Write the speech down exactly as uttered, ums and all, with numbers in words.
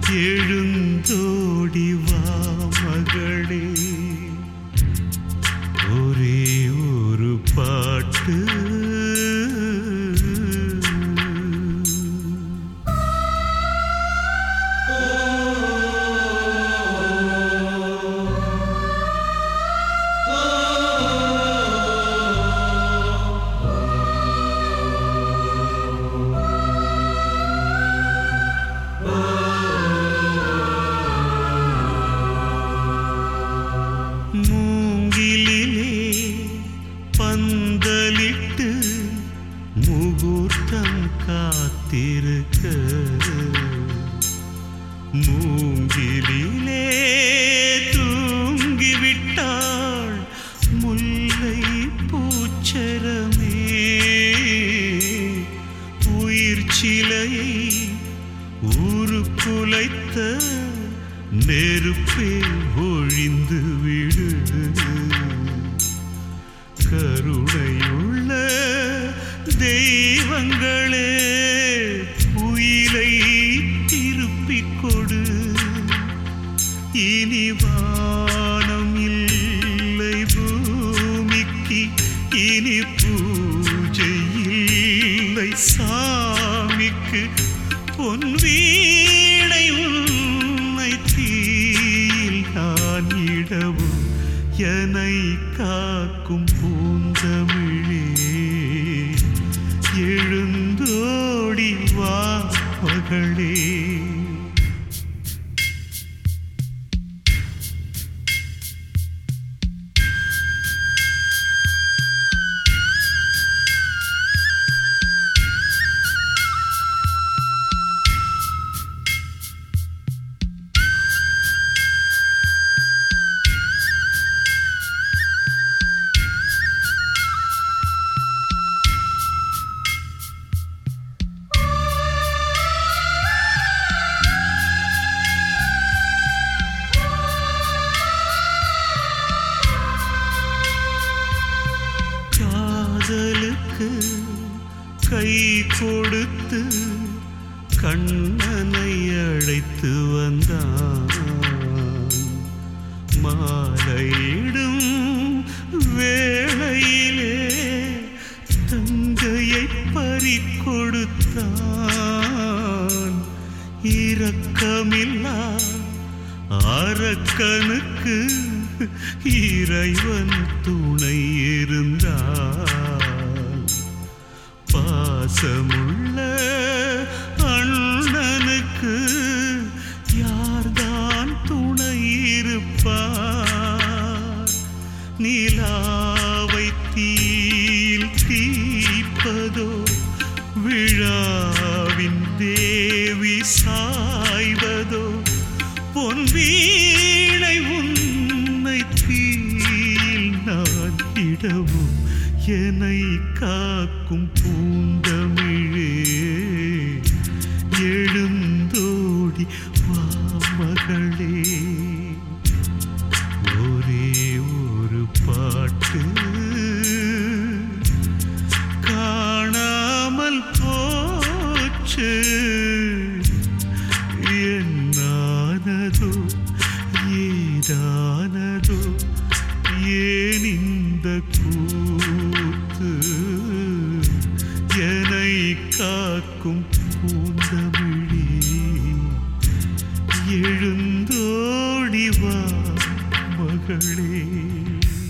எழுந்தோடி வா மகளே, ஒரே ஒரு பாட்டு. மூங்கிலிலே பந்தலிட்டு முகூர்த்தம் காத்திருக்க, மூங்கிலிலே தூங்கிவிட்டாள் முல்லை பூச்சரமே. உயிர் சிலையை உருக்குலைத்த நெருப்பே ஒழிந்து விடு. கருணையுள்ள தெய்வங்களே, உயிரை திருப்பிக் கொடு. இனி வானம் இல்லை பூமிக்கு, இனி பூஜை இல்லை சாமிக்கு. பொன் வீணை உன்னை தீயில் நான் இடவும், என்னை காக்கும் பூந்தமிழே, எழுந்தோடி வா மகளே. காதலுக்கு கை கொடுத்து கண்ணனை அழைத்து வந்தான். மாலையிடும் வேளையிலே தங்கையை பறிகொடுத்தான். இரக்கமில்லா அரக்கனுக்கு இறைவன் துணை இருந்தால், பாசமுள்ள அண்ணனுக்கு யார்தான் துணை இருப்பார்? நிலாவை தீயில் தீப்பதோ, விழாவின் தேவி சாய்வதோ, பொன் வீணை உன்னை தீயில் நான் இடவும், என்னை காக்கும் பூந்தமிழே, எழுந்தோடி வா மகளே. ஒரே ஒரு பாட்டு காணாமல் போச்சு, என்னானதோ ஏதானதோ ஏன் இந்த கூத்து? என்னை காக்கும் பூந்தமிழே, எழுந்தோடி வா மகளே.